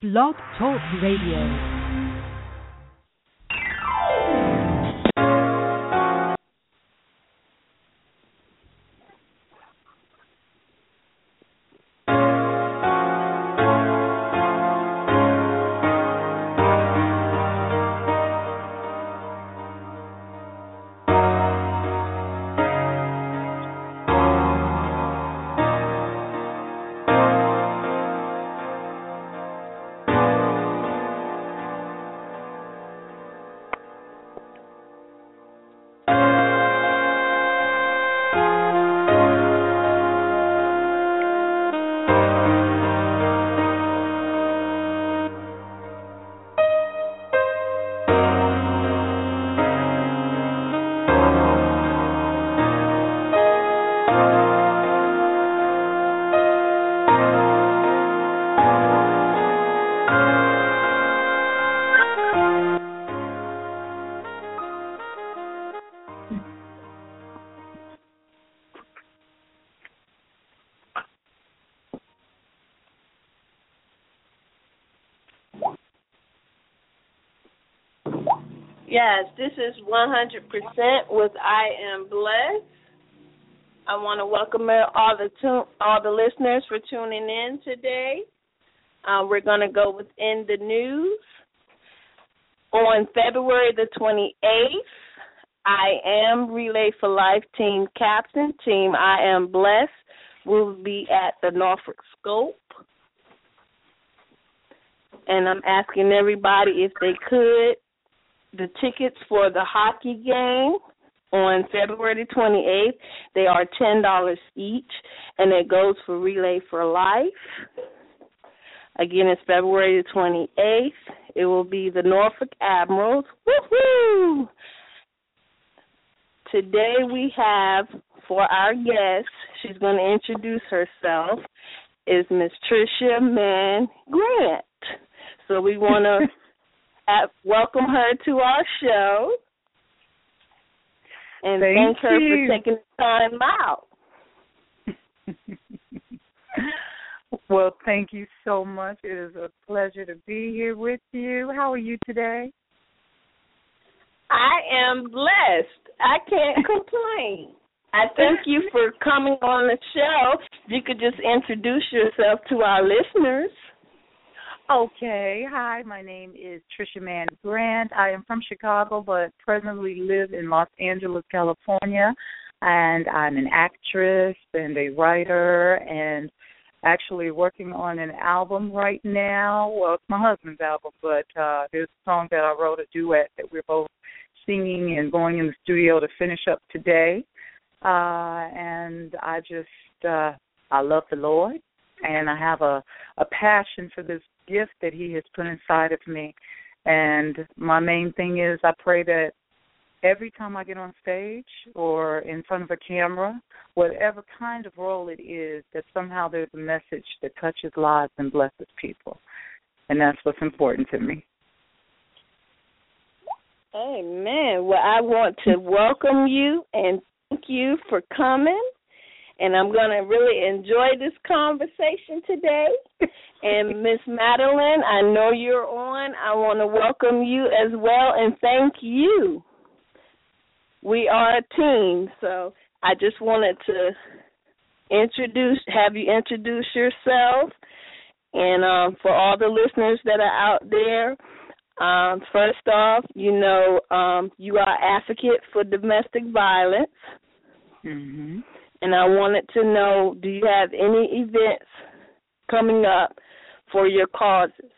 Blog Talk Radio. Yes, this is 100% with I Am Blessed. I want to welcome all the listeners for tuning in today. We're going to go within the news. On February the 28th, I Am Relay for Life Team Captain, Team I Am Blessed, will be at the Norfolk Scope. And I'm asking everybody if they could. The tickets for the hockey game on February 28th, they are $10 each, and it goes for Relay for Life. Again, it's February 28th. It will be the Norfolk Admirals. Woohoo! Today we have, for our guest, she's going to introduce herself, is Miss Tricia Mann Grant. So we want to welcome her to our show and thank her for taking the time out. Well, thank you so much. It is a pleasure to be here with you. How are you today? I am blessed. I can't complain. I thank you for coming on the show. If you could just introduce yourself to our listeners. Okay. Hi, my name is Tricia Mann Grant. I am from Chicago, but presently live in Los Angeles, California. And I'm an actress and a writer and actually working on an album right now. Well, it's my husband's album, but there's a song that I wrote, a duet, that we're both singing and going in the studio to finish up today. And I love the Lord, and I have a passion for this gift that he has put inside of me. And my main thing is I pray that every time I get on stage or in front of a camera, whatever kind of role it is, that somehow there's a message that touches lives and blesses people. And that's what's important to me. Amen. Well, I want to welcome you and thank you for coming. And I'm going to really enjoy this conversation today. And Miss Madeline, I know you're on. I want to welcome you as well and thank you. We are a team, so I just wanted to have you introduce yourself. And for all the listeners that are out there, first off, you are advocate for domestic violence. Mm-hmm. And I wanted to know, do you have any events coming up for your causes?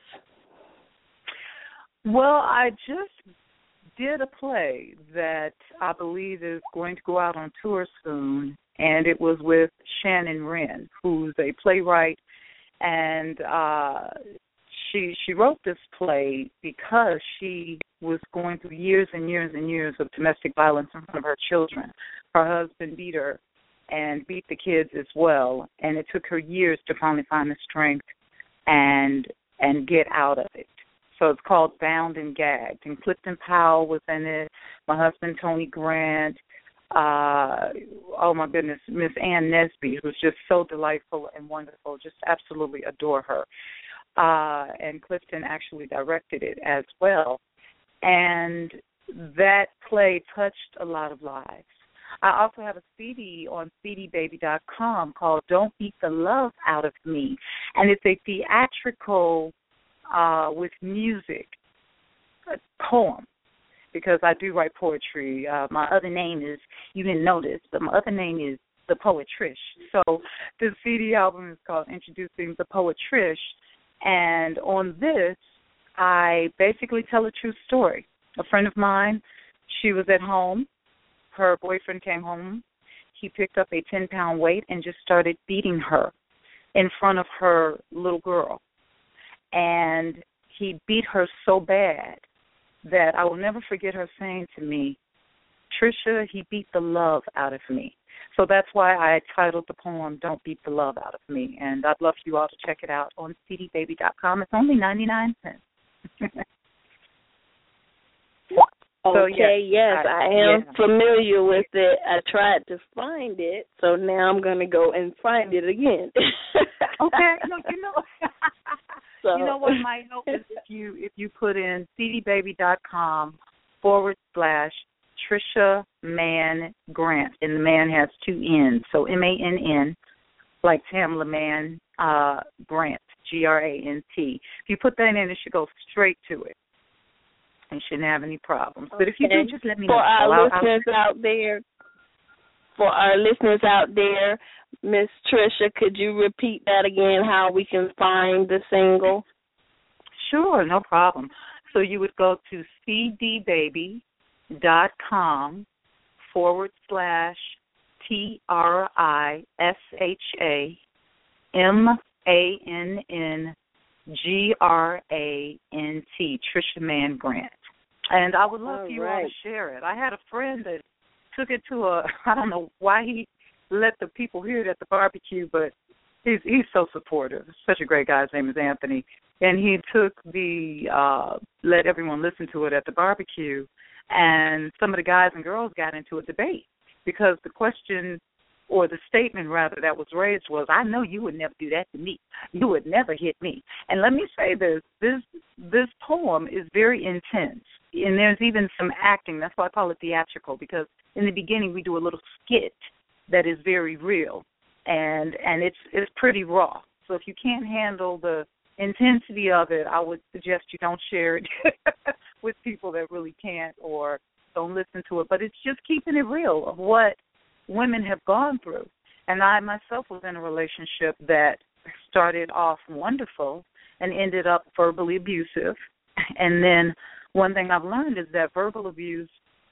Well, I just did a play that I believe is going to go out on tour soon, and it was with Shannon Wren, who's a playwright, and she wrote this play because she was going through years and years and years of domestic violence in front of her children. Her husband beat her and beat the kids as well, and it took her years to finally find the strength and get out of it. So it's called Bound and Gagged, and Clifton Powell was in it, my husband Tony Grant, oh my goodness, Miss Ann Nesby, who's just so delightful and wonderful, just absolutely adore her. and Clifton actually directed it as well. And that play touched a lot of lives. I also have a CD on cdbaby.com called Don't Beat the Love Out of Me. And it's a theatrical, with music, poem, because I do write poetry. My other name is, you didn't know this, but my other name is The Poet Trish. So the CD album is called Introducing the Poet Trish. And on this, I basically tell a true story. A friend of mine, she was at home. Her boyfriend came home. He picked up a 10-pound weight and just started beating her in front of her little girl. And he beat her so bad that I will never forget her saying to me, Trisha, he beat the love out of me. So that's why I titled the poem Don't Beat the Love Out of Me. And I'd love for you all to check it out on cdbaby.com. It's only 99 cents. Okay, yes, I am familiar with it. I tried to find it, so now I'm going to go and find it again. Okay, no, so. You know what might help is if you put in cdbaby.com /Trisha Mann Grant, and the man has 2 N's, so MANN, like Tamla Mann Grant, GRANT. If you put that in, it should go straight to it. You shouldn't have any problems. But if you do, just let me know. For our listeners out there, Miss Trisha, could you repeat that again, how we can find the single? Sure, no problem. So you would go to cdbaby.com /TrishaMannGrant, Trisha Mann Grant. And I would love for you all to share it. I had a friend that took it to I don't know why he let the people hear it at the barbecue, but he's so supportive. Such a great guy. His name is Anthony. And he took let everyone listen to it at the barbecue, and some of the guys and girls got into a debate because the question, or the statement rather, that was raised was, I know you would never do that to me. You would never hit me. And let me say this poem is very intense, and there's even some acting. That's why I call it theatrical, because in the beginning we do a little skit that is very real, and it's pretty raw. So if you can't handle the intensity of it, I would suggest you don't share it with people that really can't, or don't listen to it. But it's just keeping it real of what women have gone through. And I myself was in a relationship that started off wonderful and ended up verbally abusive. And then one thing I've learned is that verbal abuse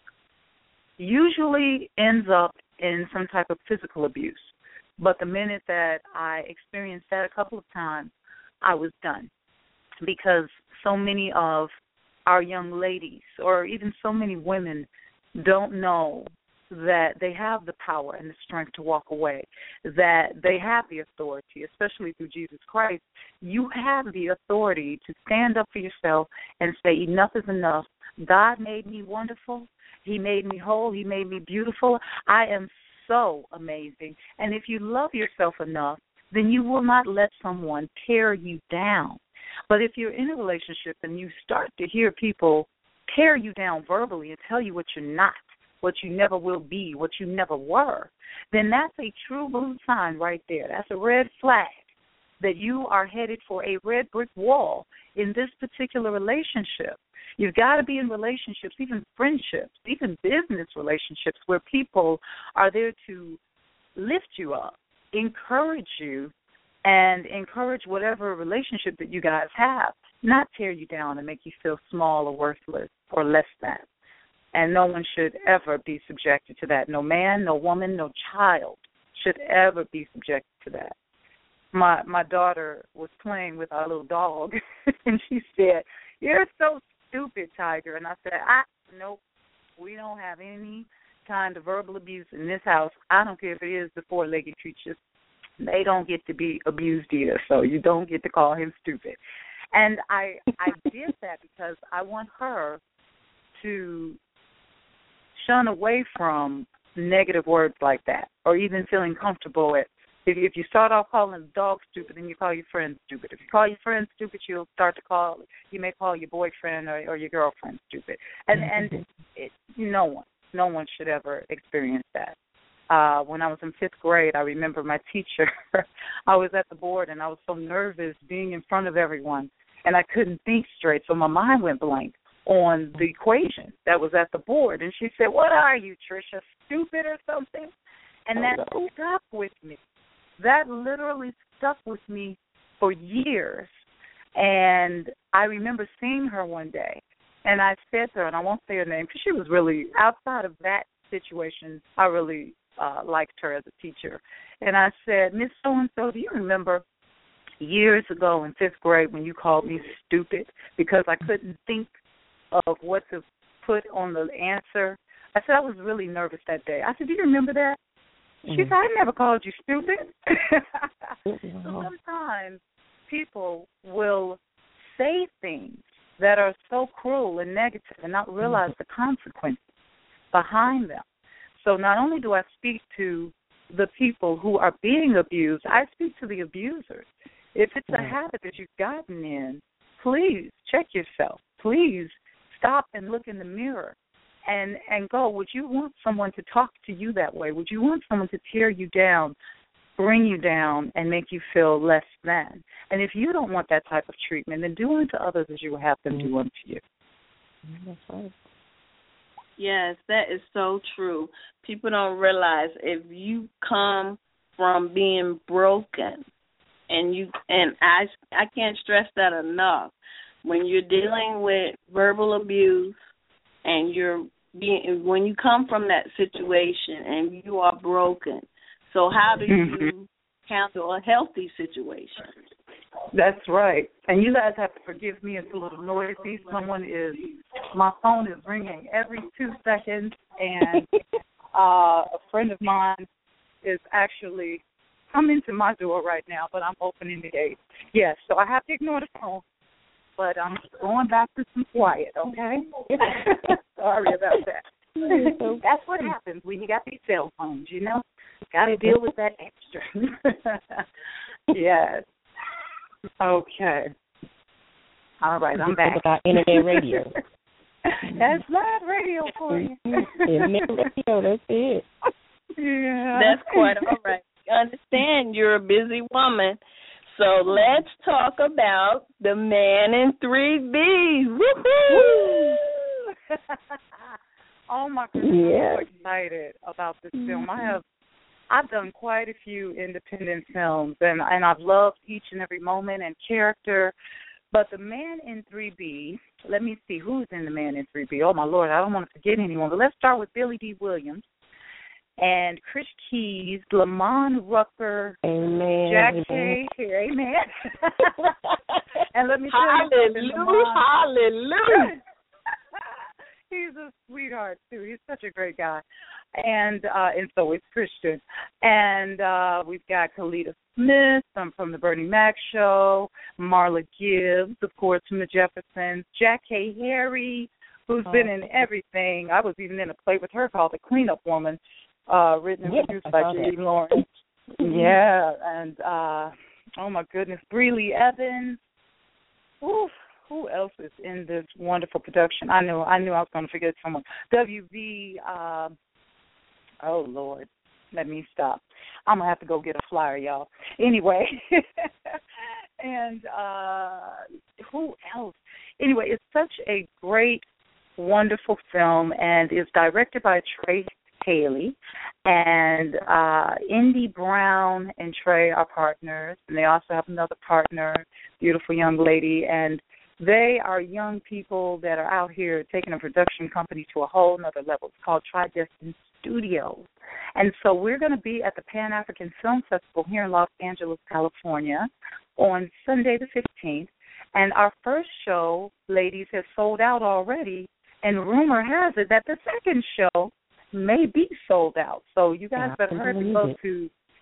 usually ends up in some type of physical abuse. But the minute that I experienced that a couple of times, I was done, because so many of our young ladies, or even so many women, don't know that they have the power and the strength to walk away, that they have the authority, especially through Jesus Christ. You have the authority to stand up for yourself and say, enough is enough. God made me wonderful. He made me whole. He made me beautiful. I am so amazing. And if you love yourself enough, then you will not let someone tear you down. But if you're in a relationship and you start to hear people tear you down verbally and tell you what you're not, what you never will be, what you never were, then that's a true blue sign right there. That's a red flag that you are headed for a red brick wall in this particular relationship. You've got to be in relationships, even friendships, even business relationships, where people are there to lift you up, encourage you, and encourage whatever relationship that you guys have, not tear you down and make you feel small or worthless or less than. And no one should ever be subjected to that. No man, no woman, no child should ever be subjected to that. My daughter was playing with our little dog, and she said, "You're so stupid, Tiger." And I said, nope, we don't have any kind of verbal abuse in this house. I don't care if it is the four-legged creatures. They don't get to be abused either, so you don't get to call him stupid. And I did that because I want her to shun away from negative words like that, or even feeling comfortable at If you start off calling the dog stupid, then you call your friend stupid. If you call your friend stupid, you may call your boyfriend or your girlfriend stupid. And no one should ever experience that. When I was in 5th grade, I remember my teacher, I was at the board and I was so nervous being in front of everyone and I couldn't think straight, so my mind went blank on the equation that was at the board. And she said, "What are you, Trisha, stupid or something?" And that stuck with me. That literally stuck with me for years. And I remember seeing her one day, and I said to her, and I won't say her name because she was really, outside of that situation, I really liked her as a teacher. And I said, "Miss So-and-so, do you remember years ago in 5th grade when you called me stupid because I couldn't think of what to put on the answer?" I said, "I was really nervous that day." I said, "Do you remember that?" She said, "I never called you stupid." So sometimes people will say things that are so cruel and negative and not realize the consequences behind them. So not only do I speak to the people who are being abused, I speak to the abusers. If it's a habit that you've gotten in, please check yourself. Please stop and look in the mirror and go, would you want someone to talk to you that way? Would you want someone to tear you down, bring you down, and make you feel less than? And if you don't want that type of treatment, then do unto others as you will have them do unto you. That's right. Yes, that is so true. People don't realize if you come from being broken, and I can't stress that enough. When you're dealing with verbal abuse, and when you come from that situation and you are broken, so how do you handle a healthy situation? That's right. And you guys have to forgive me, it's a little noisy. My phone is ringing every 2 seconds, and a friend of mine is actually coming to my door right now, but I'm opening the gate. Yes, so I have to ignore the phone, but I'm going back to some quiet, okay? Sorry about that. That's what happens when you got these cell phones, you know? Got to deal with that extra. Yes. Okay. All right, I'm back. About internet radio. That's live radio for you. Internet radio, that's it. Yeah. That's quite all right. I understand you're a busy woman. So let's talk about The Man in 3B. Woohoo! Oh my goodness, I'm so excited about this film. I've done quite a few independent films, and I've loved each and every moment and character. But The Man in 3B, let me see who's in The Man in 3B. Oh my Lord, I don't want to forget anyone. But let's start with Billy D. Williams and Chris Keys, Lamont Rucker, amen, Jack Hay, amen. And let me tell you something, hallelujah. He's a sweetheart too. He's such a great guy, and so is Christian. And we've got Kalita Smith from the Bernie Mac Show, Marla Gibbs, of course, from the Jeffersons, Jack Hay Harry, who's been in everything. I was even in a play with her called The Cleanup Woman. Written and produced by Judy Lawrence. Yeah, and oh my goodness, Breely Evans. Oof, who else is in this wonderful production? I knew I was going to forget someone. WV. Oh Lord, let me stop. I'm gonna have to go get a flyer, y'all. Anyway, and who else? Anyway, it's such a great, wonderful film, and it's directed by Trey Haley, and Indy Brown and Trey are partners, and they also have another partner, beautiful young lady, and they are young people that are out here taking a production company to a whole nother level. It's called Tridestin Studios, and so we're going to be at the Pan-African Film Festival here in Los Angeles, California, on Sunday the 15th, and our first show, ladies, has sold out already, and rumor has it that the second show may be sold out. So you guys better hurry to go to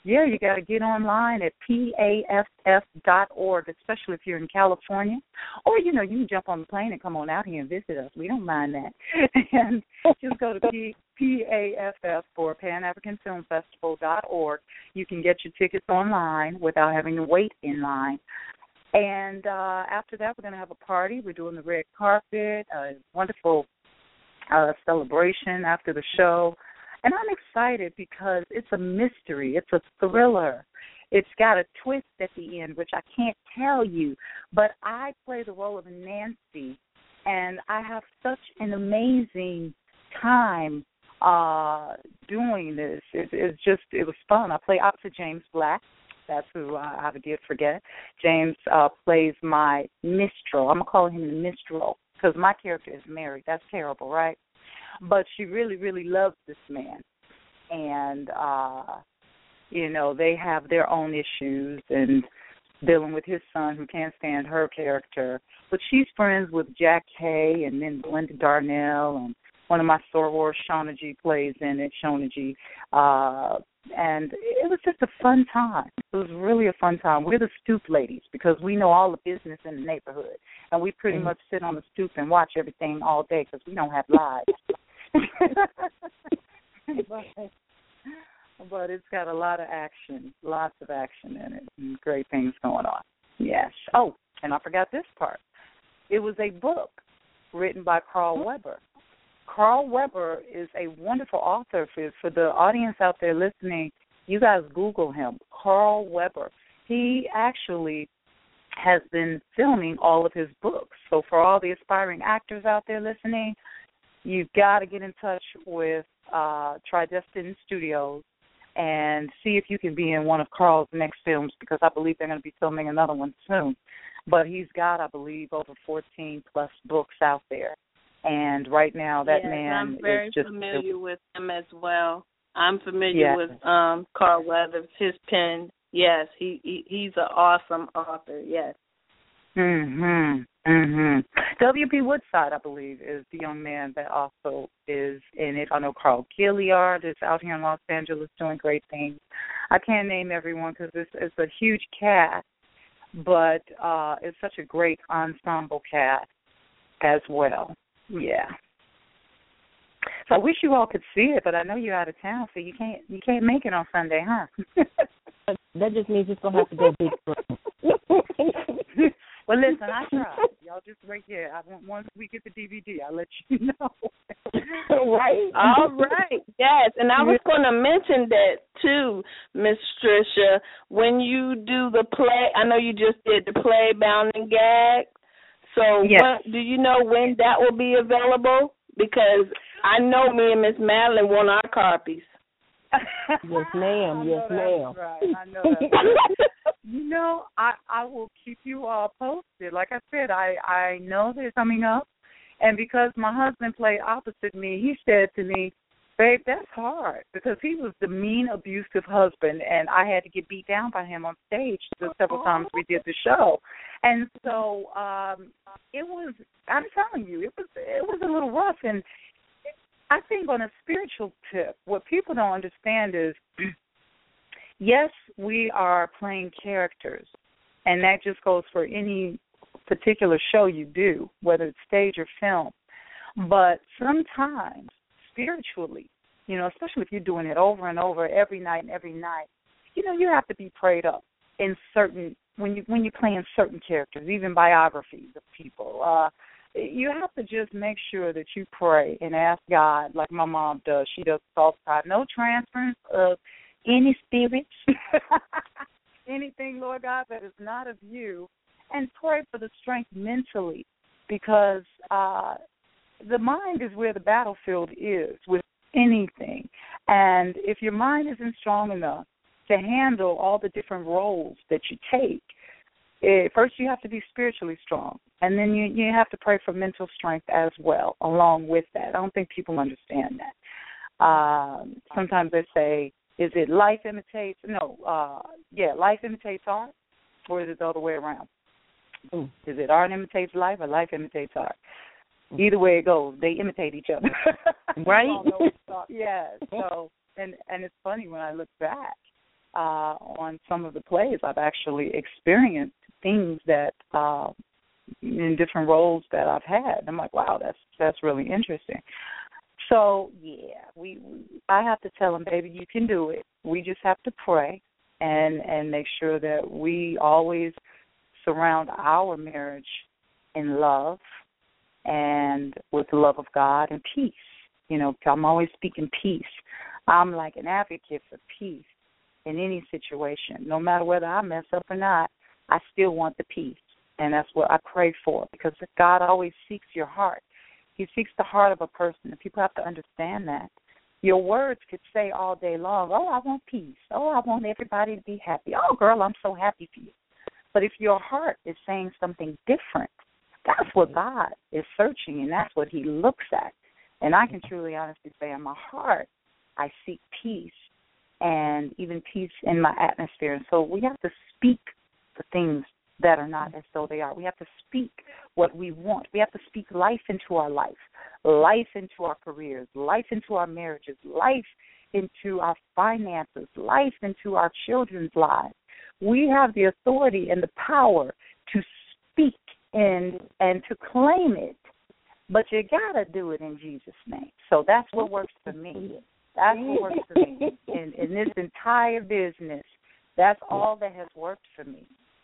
Yeah, you got to get online at PAFF.org, especially if you're in California. Or, you can jump on the plane and come on out here and visit us. We don't mind that. And just go to PAFF for PanAfricanFilmFestival.org. You can get your tickets online without having to wait in line. And after that, we're going to have a party. We're doing the red carpet, a wonderful celebration after the show. And I'm excited because it's a mystery. It's a thriller. It's got a twist at the end, which I can't tell you. But I play the role of Nancy, and I have such an amazing time doing this. It was fun. I play opposite James Black. That's who I did forget. James plays my Mistral. I'm going to call him the Mistral because my character is married. That's terrible, right? But she really, really loves this man. And, they have their own issues and dealing with his son who can't stand her character. But she's friends with Jack Hay and then Belinda Darnell, and one of my sorors, Shauna G, plays in it, Shauna G. And it was just a fun time. It was really a fun time. We're the stoop ladies because we know all the business in the neighborhood. And we pretty much sit on the stoop and watch everything all day because we don't have lives. but it's got a lot of action, lots of action in it, and great things going on. Yes. Oh, and I forgot this part. It was a book written by Carl Weber. Carl Weber is a wonderful author. For the audience out there listening, you guys Google him, Carl Weber. He actually has been filming all of his books. So for all the aspiring actors out there listening, you've got to get in touch with Tridestin Studios and see if you can be in one of Carl's next films because I believe they're going to be filming another one soon. But he's got, I believe, over 14-plus books out there. And right now that man I'm very is just familiar with him as well. I'm familiar with Carl Weathers, his pen. Yes, he's an awesome author, yes. W.P. Woodside, I believe, is the young man that also is in it. I know Carl Gilliard is out here in Los Angeles doing great things. I can't name everyone because it's a huge cast, but it's such a great ensemble cast as well. Yeah. So I wish you all could see it, but I know you're out of town, so you can't make it on Sunday, huh? That just means it's gonna have to go big. Well, listen, I tried. Y'all just wait here. Once we get the DVD, I'll let you know. Right. All right. Yes, and I was going to mention that too, Miss Tricia. When you do the play, I know you just did the play Bound and Gagged. So do you know when that will be available? Because I know me and Miss Madeline want our copies. Yes, ma'am. Yes, ma'am. Right. I know that's right. I will keep you all posted. Like I said, I know they're coming up. And because my husband played opposite me, he said to me, babe, that's hard because he was the mean, abusive husband, and I had to get beat down by him on stage the several times we did the show. And so it was, I'm telling you, it was a little rough. And I think on a spiritual tip, what people don't understand is, yes, we are playing characters, and that just goes for any particular show you do, whether it's stage or film. But sometimes, spiritually, especially if you're doing it over and over every night, you have to be prayed up in certain, when you're playing certain characters, even biographies of people. You have to just make sure that you pray and ask God, like my mom does. She does soft time. No transference of any spirits, anything, Lord God, that is not of you. And pray for the strength mentally because the mind is where the battlefield is with anything. And if your mind isn't strong enough to handle all the different roles that you take, first you have to be spiritually strong, and then you have to pray for mental strength as well along with that. I don't think people understand that. Sometimes they say, is it life imitates? No, life imitates art, or is it the other way around? Is it art imitates life or life imitates art? Either way it goes, they imitate each other. Right? Yeah. So, and it's funny when I look back. on some of the plays, I've actually experienced things that in different roles that I've had. I'm like, wow, that's really interesting. So yeah, I have to tell them, baby, you can do it. We just have to pray and make sure that we always surround our marriage in love and with the love of God and peace. You know, I'm always speaking peace. I'm like an advocate for peace in any situation. No matter whether I mess up or not, I still want the peace. And that's what I pray for, because God always seeks your heart. He seeks the heart of a person, and people have to understand that. Your words could say all day long, oh, I want peace. Oh, I want everybody to be happy. Oh, girl, I'm so happy for you. But if your heart is saying something different, that's what God is searching, and that's what he looks at. And I can truly honestly say in my heart, I seek peace, and even peace in my atmosphere. And so we have to speak the things that are not as though they are. We have to speak what we want. We have to speak life into our life into our careers, life into our marriages, life into our finances, life into our children's lives. We have the authority and the power to speak and to claim it, but you got to do it in Jesus' name. So that's what works for me. That's what works for me. In this entire business, that's all that has worked for me.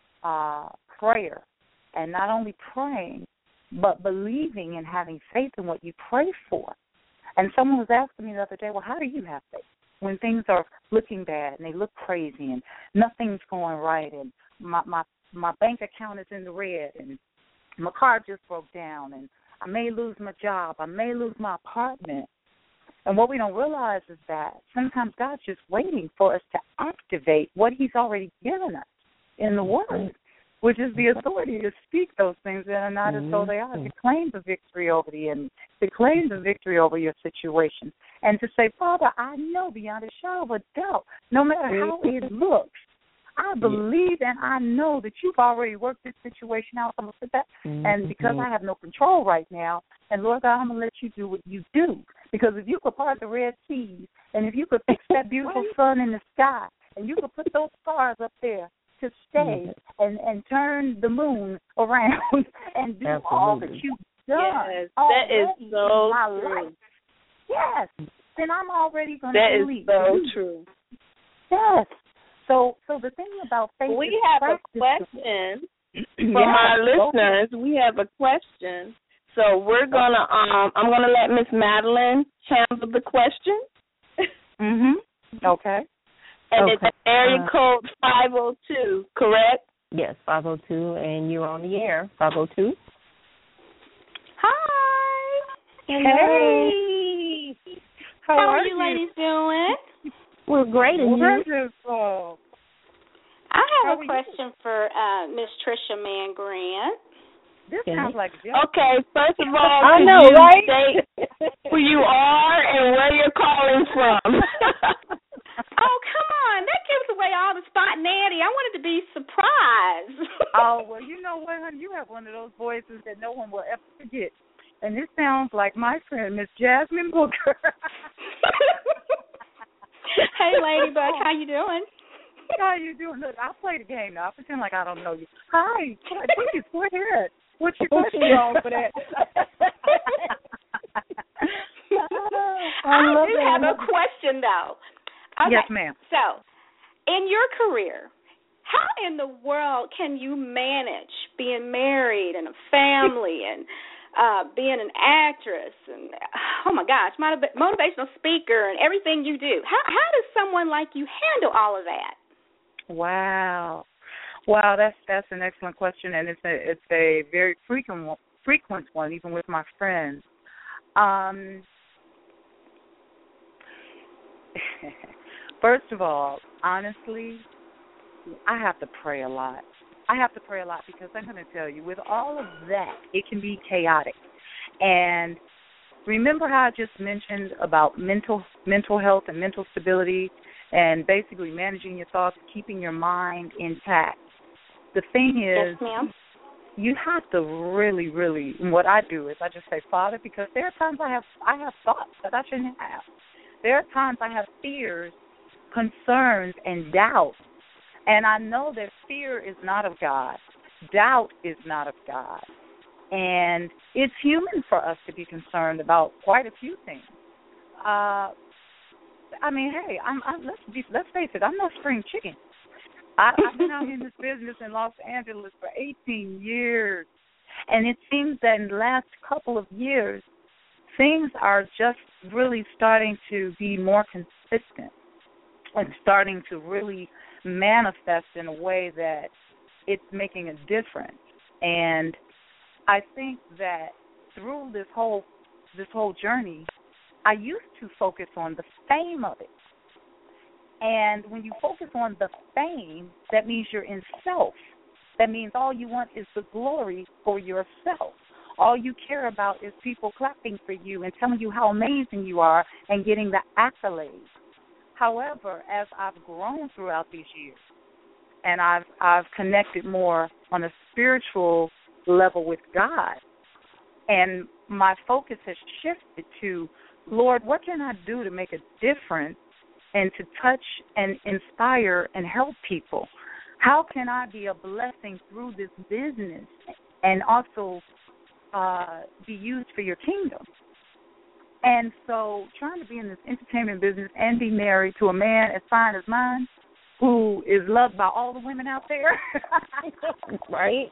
Prayer, and not only praying, but believing and having faith in what you pray for. And someone was asking me the other day, well, how do you have faith when things are looking bad and they look crazy and nothing's going right and my bank account is in the red and my car just broke down and I may lose my job, I may lose my apartment. And what we don't realize is that sometimes God's just waiting for us to activate what he's already given us in the Word, which is the authority to speak those things that are not as though they are, to claim the victory over the enemy, to claim the victory over your situation, and to say, Father, I know beyond a shadow of a doubt, no matter how it looks, I believe and I know that you've already worked this situation out. I'm going to put that, and because I have no control right now, and Lord God, I'm going to let you do what you do. Because if you could part the Red Sea, and if you could fix that beautiful sun in the sky, and you could put those stars up there to stay and turn the moon around and do all that you've done. Yes, that is so true. Life. Yes, then I'm already going to believe. That is so true. Yes. So the thing about faith is we have a question from our listeners. We have a question. So we're gonna I'm gonna let Miss Madeline handle the question. Okay. And it's area code 502, correct? Yes, 502, and you're on the air. 502. Hi. Hey. How are you ladies doing? We're great, and wonderful. I have a question for Miss Trisha Mann Grant. This sounds like a joke. Okay, first of all, I know, right? State who you are and where you're calling from. Oh, come on. That gives away all the spontaneity. I wanted to be surprised. Oh, well, you know what, honey? You have one of those voices that no one will ever forget. And this sounds like my friend, Miss Jasmine Booker. Hey, Ladybug, how you doing? How you doing? Look, I'll play the game now. I'll pretend like I don't know you. Hi. Please, go ahead. What's your question on for that? I do have a question, though. Okay. Yes, ma'am. So, in your career, how in the world can you manage being married and a family and being an actress and, oh, my gosh, motivational speaker and everything you do? How does someone like you handle all of that? Wow, that's an excellent question, and it's a very frequent one, even with my friends. First of all, honestly, I have to pray a lot. Because I'm going to tell you, with all of that, it can be chaotic. And remember how I just mentioned about mental health and mental stability and basically managing your thoughts, keeping your mind intact. The thing is, yes, ma'am. You have to really, really, and what I do is I just say, Father, because there are times I have thoughts that I shouldn't have. There are times I have fears concerns and doubt. And I know that fear is not of God. Doubt is not of God. And it's human for us to be concerned about quite a few things. I mean, hey, let's face it, I'm no spring chicken. I've been out in this business in Los Angeles for 18 years. And it seems that in the last couple of years, things are just really starting to be more consistent and starting to really manifest in a way that it's making a difference. And I think that through this whole journey, I used to focus on the fame of it. And when you focus on the fame, that means you're in self. That means all you want is the glory for yourself. All you care about is people clapping for you and telling you how amazing you are and getting the accolades. However, as I've grown throughout these years and I've connected more on a spiritual level with God, and my focus has shifted to, Lord, what can I do to make a difference and to touch and inspire and help people? How can I be a blessing through this business and also be used for your kingdom? And so trying to be in this entertainment business and be married to a man as fine as mine, who is loved by all the women out there, right?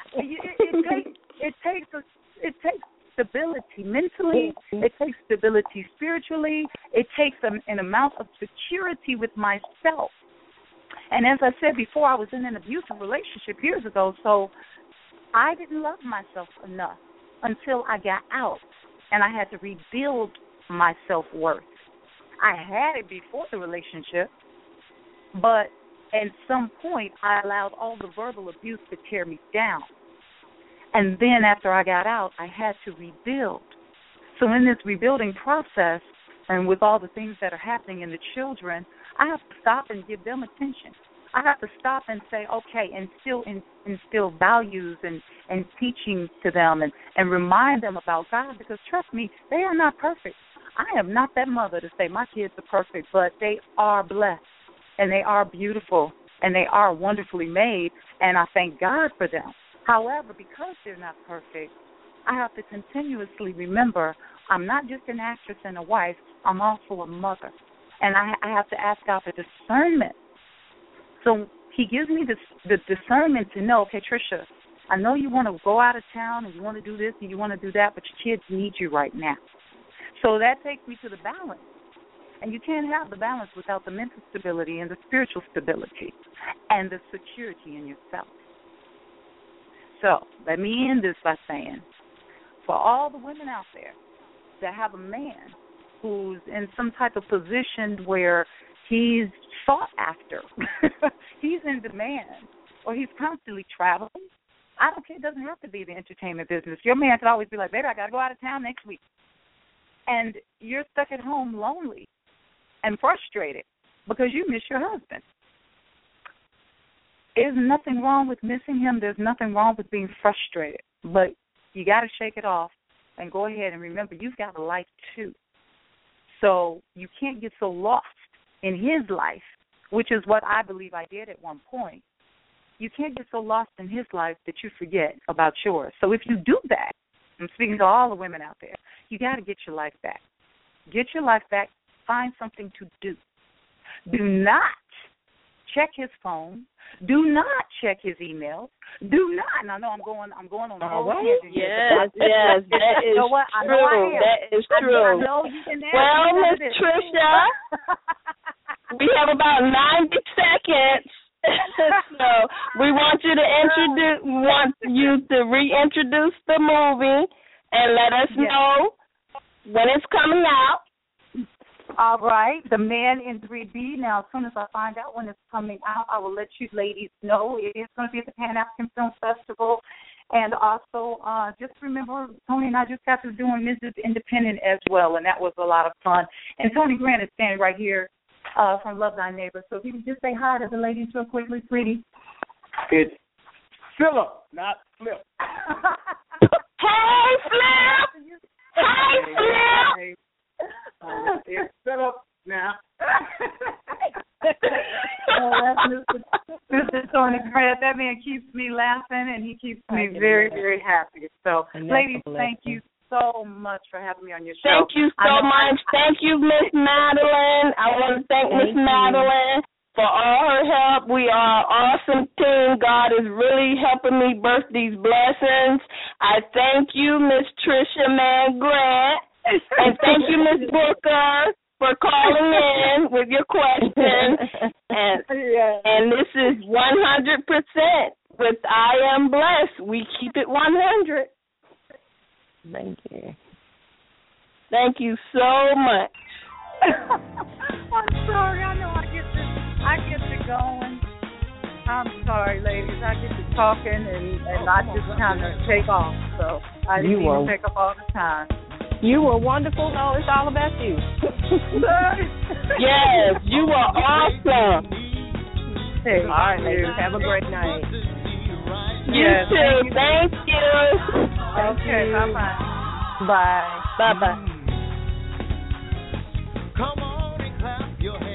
It takes stability mentally. It takes stability spiritually. It takes an amount of security with myself. And as I said before, I was in an abusive relationship years ago, so I didn't love myself enough until I got out, and I had to rebuild my self-worth. I had it before the relationship, but at some point I allowed all the verbal abuse to tear me down. And then after I got out, I had to rebuild. So in this rebuilding process, and with all the things that are happening in the children, I have to stop and give them attention. I have to stop and say, okay, and still instill values and teaching to them and remind them about God, because trust me, they are not perfect. I am not that mother to say my kids are perfect, but they are blessed, and they are beautiful, and they are wonderfully made, and I thank God for them. However, because they're not perfect, I have to continuously remember I'm not just an actress and a wife, I'm also a mother. And I have to ask God for discernment. So he gives me the discernment to know, okay, Trisha, I know you want to go out of town and you want to do this and you want to do that, but your kids need you right now. So that takes me to the balance. And you can't have the balance without the mental stability and the spiritual stability and the security in yourself. So let me end this by saying, for all the women out there that have a man who's in some type of position where he's sought after, he's in demand, or he's constantly traveling, I don't care, it doesn't have to be the entertainment business. Your man could always be like, baby, I got to go out of town next week. And you're stuck at home lonely and frustrated because you miss your husband. There's nothing wrong with missing him. There's nothing wrong with being frustrated. But you got to shake it off and go ahead and remember you've got a life too. So you can't get so lost in his life, which is what I believe I did at one point. You can't get so lost in his life that you forget about yours. So if you do that, I'm speaking to all the women out there, you got to get your life back. Get your life back. Find something to do. Do not check his phone. Do not check his emails. Do not. And I know I'm going on a whole tangent here. Yes, that is true. That is true. I know you can answer. Well, Miss Trisha, we have about 90 seconds. So we want you to reintroduce the movie and let us know when it's coming out. All right, The Man in 3D. Now, as soon as I find out when it's coming out, I will let you ladies know. It is going to be at the Pan African Film Festival. And also, just remember, Tony and I just got through doing Mrs. Independent as well, and that was a lot of fun. And Tony Grant is standing right here from Love Thy Neighbor. So if you could just say hi to the ladies real quickly, sweetie. It's Philip, not Flip. Hey, Flip! Hey, Flip! It's Philip now. that man keeps me laughing, and he keeps me very, very happy. So, ladies, thank you so much for having me on your show. Thank you so much. Thank you, Miss Madeline. I want to thank Miss Madeline for all her help. We are an awesome team. God is really helping me birth these blessings. I thank you, Miss Trisha Mann Grant. And thank you, Miss Booker, for calling in with your questions. And this is 100% with I Am Blessed. We keep it 100. Thank you. Thank you so much. I'm sorry. I know I get to going. I'm sorry, ladies. I get to talking and I just kind of take off. So I didn't even take up all the time. You were wonderful. No, it's all about you. Yes, you were awesome. Hey, all right, ladies. Have a great night. You too. Thank you. Okay, bye-bye. Bye. Bye-bye. Come on and clap your hands.